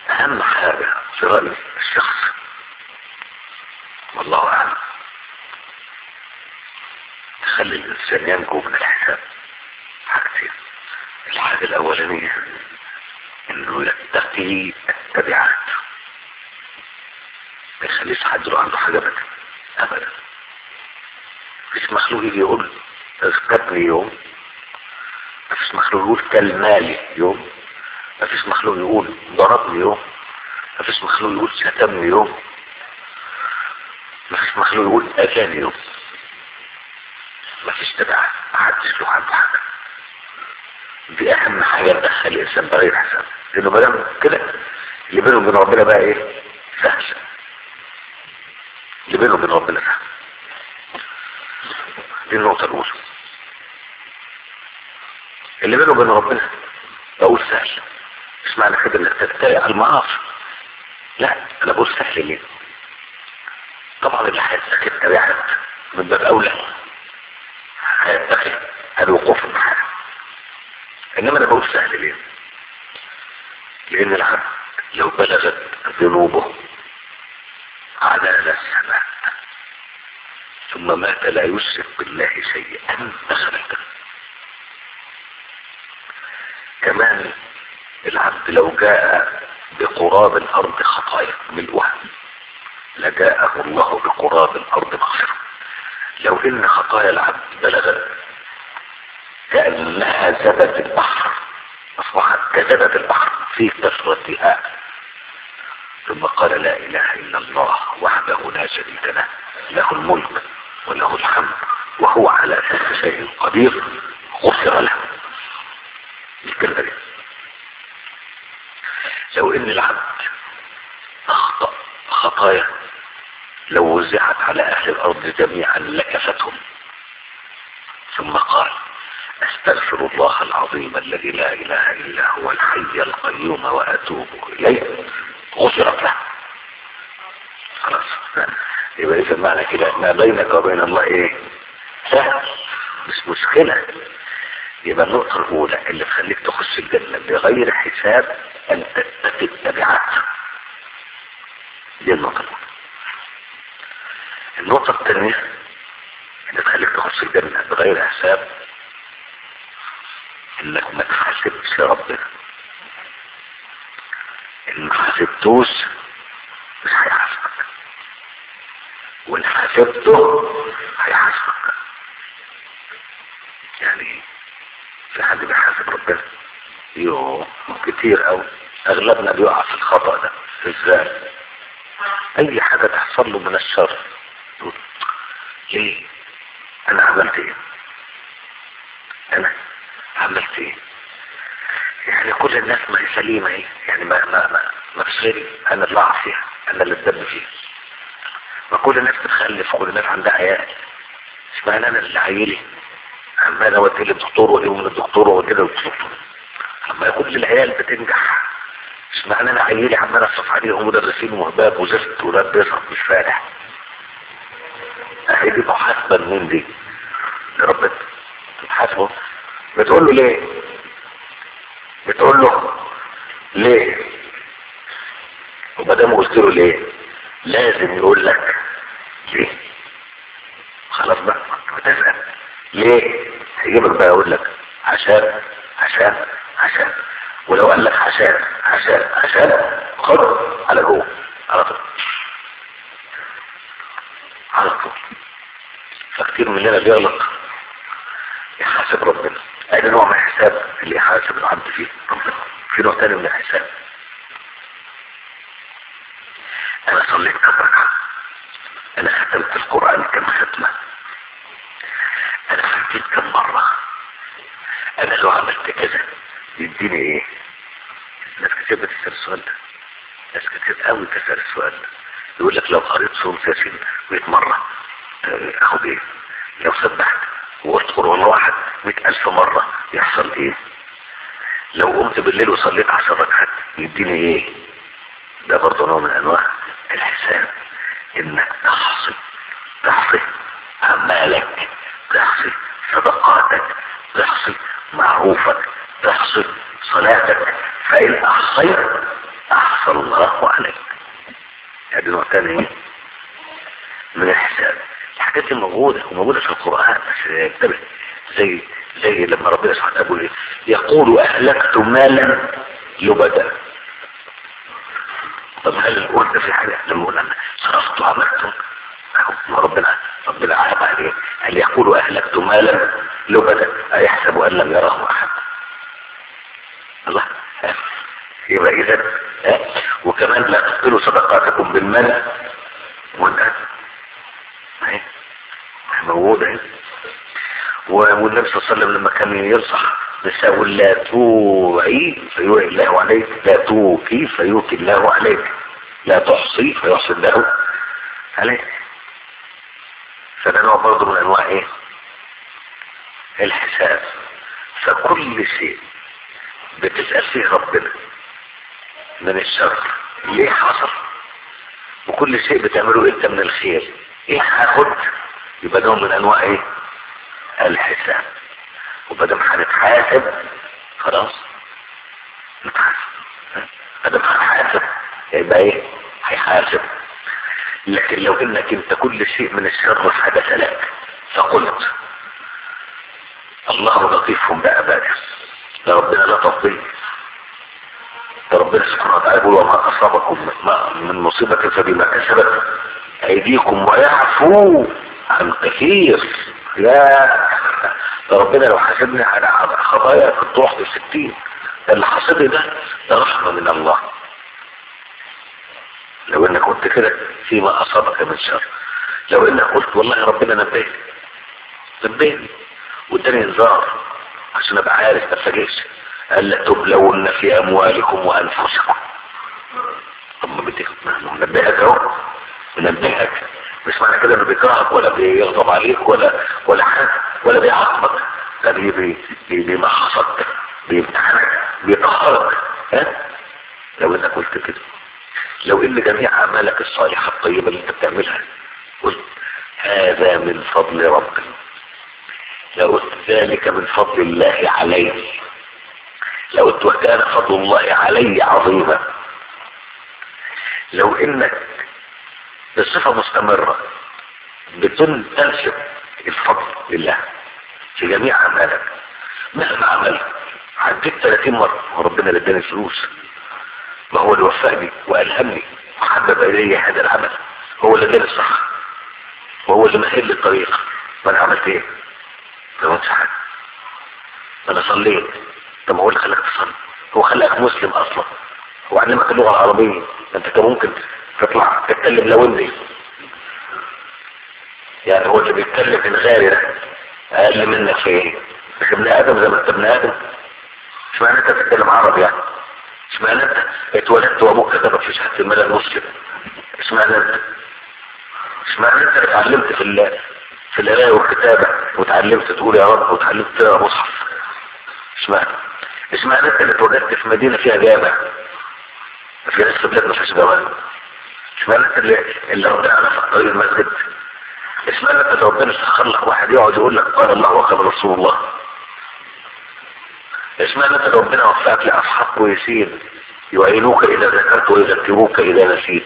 اهم حاجة في رأي الشخص والله اعلم تخلي الانسان ينجو من الحساب حاجتين. الحاجة الاولانية انه يتقي التبعات، ما يخليش حد له عنده حاجة ابدا ابدا. مفيش مخلوق يجي يقول اسكتني يوم، مفيش مخلوق يقول كلمالي يوم، مفيش مخلوق يقول ضربني يوم، مفيش مخلوق يقول شتمني يوم، مفيش مخلوق يقول اذاني يوم. مفيش تبعات، محدش له عنده حاجة. دي اهم حاجة تدخل الانسان بغير حساب، لانه مادام كده اللي بينه وبين ربنا بقى ايه؟ سهل. اللي بينه وبين ربنا سهل. دي النقطة الاولى. اللي بينه وبين ربنا بقول سهل، مش معنى كده انك تتريق على المعاصي، لا انا بقول سهل ليه؟ طبعا اللي هيتقي التبعات من باب اولى هيتقي الوقوف المحال، انما انا بقول سهل ليه؟ لان العبد لو بلغت ذنوبه عنان السماء ثم مات لا يشرك بالله شيئا دخل الجنة. كمان العبد لو جاء بقراب الارض خطايا ملؤها لجاءه الله بقراب الارض مغفرة. لو ان خطايا العبد بلغت كأنها زبد البحر، اصبحت كزبد البحر في كثرتها، ثم قال لا اله الا الله وحده لا شريك له، له الملك وله الحمد وهو على كل شيء قدير، غفر له. الكلمة دي لو ان العبد اخطأ خطايا لو وزعت على اهل الارض جميعا لكفتهم، ثم قال استغفر الله العظيم الذي لا اله الا هو الحي القيوم واتوب اليه، غفرت له. خلاص. يبقى اذا معنى كده ما بينك وبين الله ايه؟ سهل، مش مشكلة. يبقى النقطة الاولى اللي تخليك تخش الجنة بغير حساب ان تتقي التبعات. دي النقطة الاولى. النقطة الثانية اللي تخليك تخش الجنة بغير حساب انك ما تحاسبش ربنا. ان ما حاسبتوش مش هيحاسبك، وان حاسبته هيحاسبك. يعني في حد بيحاسب ربنا؟ يوه كتير اوي. اغلبنا بيقع في الخطأ ده. ازاي؟ اي حاجة تحصل له من الشر تقول ليه؟ انا عملت ايه؟ انا عملت ايه؟ يعني كل الناس ما هي سليمة ايه؟ يعني ما فيش غيري، انا اللي اقع فيها، انا اللي اتدب فيها. ما كل الناس بتخلف وكل الناس عندها عيال، اشمعنى انا اللي عيلي عمال اودي للدكتور واجيبه من الدكتور واودي للدكتور؟ اما كل العيال بتنجح، اشمعنى انا عيلي عمال اصرف عليهم مدرسين وهباب وزفت ولاد بيصرف مش فالح؟ اهي دي محاسبة من دي لربنا. تحاسبه بتقول له ليه؟ بتقول له ليه؟ ومادام قلت له ليه لازم يقول لك ليه. خلاص بقى بتسأل ليه هيجيبك بقى يقول لك عشان عشان عشان. ولو قال لك عشان عشان عشان خد على جوه على طول على طول. فكتير مننا بيغلط يحاسب ربنا. اي نوع من الحساب اللي يحاسب العبد فيه ربنا. في نوع تاني من الحساب، انا صليت كم ركعة، انا ختمت القرآن كم ختمة، انا فهمت كم مرة، انا لو عملت كذا يديني ايه؟ ناس كتير بتسأل السؤال ده، ناس كتير قوي تسأل السؤال ده. يقول لك لو قريت سورة ياسين 100 مرة اخد ايه؟ لو سبحت وقلت قل والله واحد 100,000 مرة يحصل ايه؟ لو قمت بالليل وصليت 10 ركعات يديني ايه؟ ده برضه نوع من انواع الحساب، انك تحصي اعمالك، تحصي صدقاتك، تحصي معروفك، تحصي صلاتك. فان احصيت احصى يراه عليك. هذا نوع ثاني من الحساب. الحاجات دي موجودة وموجودة في القرآن، بس انتبه. زي لما ربنا سبحانه يقول يقول أهلكت مالا لبدا. طب هل القول ده في حاجة لما يقول أنا صرفت وعملت؟ ربنا عاب عليه. هل يقول أهلكت مالا لبدا أيحسب أن لم يراه أحد؟ الله. يبقى إذا وكمان لا تبطلوا صدقاتكم بالمال والأذى. موجودة. والنبي صلى الله عليه وسلم لما كان ينصح نساء لا توعي فيوعي الله عليك، لا توكي فيوكي الله عليك، لا تحصي فيحصي الله عليك. فده نوع برضه من انواع الحساب. فكل شيء بتسأل فيه ربنا من الشر ليه حصل، وكل شيء بتعمله انت من الخير ايه هاخد، يبقى نوع من انواع الحساب. وبدم هنتحاسب خلاص نتحاسب، بدم هنحاسب يبقى هيحاسب. لكن لو انك انت كل شيء من الشر حدث لك فقلت الله لطيف بعباده، ده ربنا لا تفضيل، ده ربنا سبحانه وتعالى يقول وما اصابكم من مصيبة فبما كسبت ايديكم ويعفو عن كثير. لا ده ربنا لو حاسبني على خطايا كنت رحت 60. ده اللي حصل ده رحمة من الله. لو انك قلت كده فيما اصابك من شر، لو انك قلت والله ربنا نبهني واداني انذار عشان ابقى عارف ما اتفاجئش، قال لا تبلون في اموالكم وانفسكم. طب ما بدك منبهك اهو، منبهك. مش معنى كده انه بيكرهك ولا بيغضب عليك ولا حاجه ولا بيعاقبك، لا بيمحصك بيمتحنك بيطهرك. لو انك قلت كده، لو ان جميع اعمالك الصالحه الطيبه اللي انت بتعملها قلت هذا من فضل ربي، لو قلت ذلك من فضل الله علي، لو قلت وكان فضل الله علي عظيما، لو انك بصفة مستمرة بتنسب الفضل لله في جميع اعمالك، مهما عملت عديت 30 مرة وربنا اللي اداني الفلوس، ما هو اللي وفقني والهمني وحبب الي هذا العمل، هو اللي اداني الصح وهو اللي مهل لي الطريق. ما انا عملت ايه؟ ما عملتش حاجة. انا صليت. طب هو اللي خلاك تصلي، هو خلاك مسلم اصلا، هو علمك اللغة العربية. انت كان ممكن تطلع تتكلم لوندي، يعني هو اللي بيتكلم الغالي ده اقل منك في ايه؟ مش ابن ادم زي ما انت ابن ادم. مش معنى انت تتكلم عربي يعني، مش معنى انت اتولدت وابوك كتبك في شهادة الميلاد مسلم، مش معنى انت اتعلمت في القرايه والكتابه وتعلمت تقول يا رب وتعلمت تقرا مصحف، مش معنى انت اللي اتولدت في مدينه فيها جامع، في ناس في بلاد ما فيهاش جوامع، مش معنى انت اللي ربنا عرفك طريق المسجد، مش معنى انت اللي ربنا سخر لك واحد يقعد يقول لك قال الله وقال رسول الله، مش معنى انت اللي ربنا وفقك لاصحاب كويسين يعينوك اذا ذكرت ويذكروك اذا نسيت،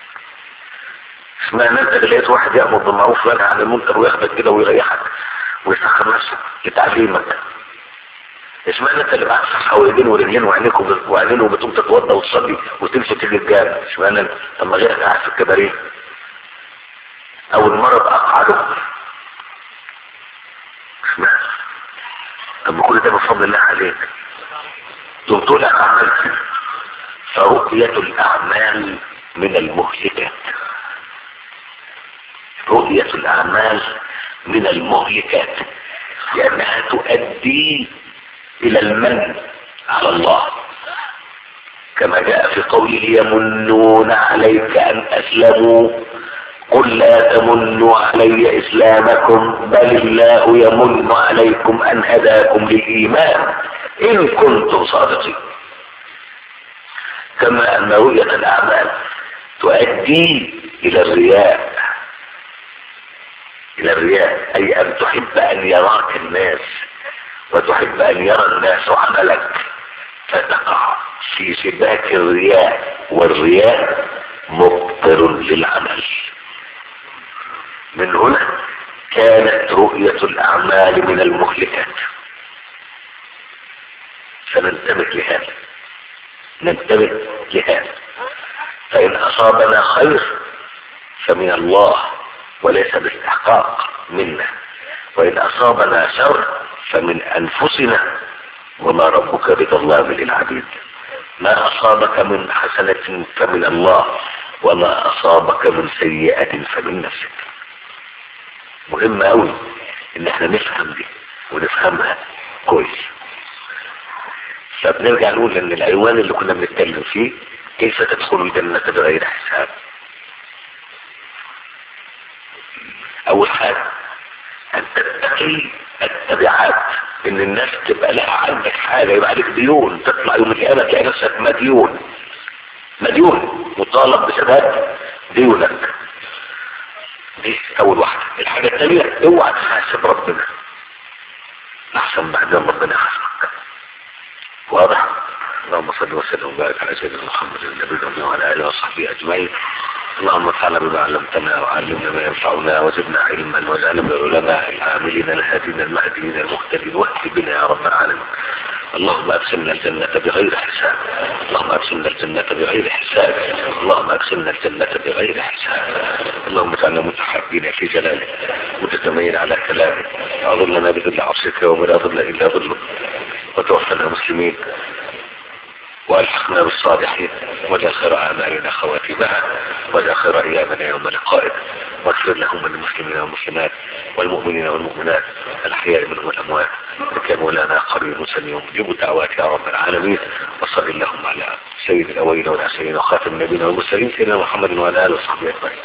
مش معنى انت اللي لقيت واحد يامر بالمعروف وينهى عن المنكر وياخدك كده ويريحك ويسخر نفسك لتعليمك، مش معنى انت اللي معاك صحه ويدين ورجلين وعينين وبتقوم تتوضى وتصلي وتمشي تيجي الجامع، مش معنى انت لما غيرك قاعد في الكباريه او المرض اقعده، مش معنى. طب كل ده بفضل الله عليك تقوم تقول انا عملت. فرؤية الاعمال من المهلكات، رؤية الاعمال من المهلكات، لانها تؤدي الى المن على الله، كما جاء في قوله يمنون عليك ان اسلموا قل لا تمنوا علي اسلامكم بل الله يمن عليكم ان هداكم للايمان ان كنتم صادقين. كما ان رؤية الاعمال تؤدي الى الرياء، اي ان تحب ان يراك الناس وتحب ان يرى الناس عملك فتقع في سباك الرياء، والرياء مبطل للعمل. من هنا كانت رؤية الأعمال من المهلكات. فننتبه لهذا، ننتبه لهذا. فإن أصابنا خير فمن الله وليس باستحقاق منا، وإن أصابنا شر فمن أنفسنا، وما ربك بظلام للعبيد. ما أصابك من حسنة فمن الله، وما أصابك من سيئة فمن نفسك. مهم أوي إن احنا نفهم دي ونفهمها كويس. فبنرجع نقول إن العنوان اللي كنا بنتكلم فيه كيف تدخل الجنة بغير حساب. أول حاجة أن تتقي التبعات، إن الناس تبقى لها عندك حاجة، يبقى عليك ديون، تطلع يوم القيامة تلاقي نفسك مديون، مديون مطالب بسداد ديونك. دي أول واحدة. الحاجة الثانية اوعى تحاسب ربنا أحسن بعد ما ربنا يحاسبك. واضح؟ اللهم صل وسلم وبارك على سيدنا محمد النبي الأمي وعلى آله وصحبه أجمعين. اللهم انفعنا بما علمتنا وعلمنا ما ينفعنا وزدنا علما واجعلنا من العلماء العاملين الهادين المهديين المهتدين، واهد بنا يا رب العالمين. اللهم ادخلنا الجنة بغير حساب، اللهم ادخلنا الجنة بغير حساب، اللهم ادخلنا الجنة بغير حساب. اللهم اجعلنا متحابين في جلالك متتمين على كلامك، اظلنا بظل عرشك وما لا ظل الا ظلك، وتوفنا مسلمين والحقنا بالصالحين، واجعل خير اعمالنا خواتمها، واجعل خير ايامنا يوم لقائك، واغفر لهم المسلمين والمسلمات والمؤمنين والمؤمنات الاحياء منهم والاموات، كانوا لنا قريب سميع مجيب الدعوات يا رب العالمين. وصل اللهم على سيد الاولين والاخرين وخاتم النبيين والمرسلين سيدنا محمد وعلى اله وصحبه اجمعين.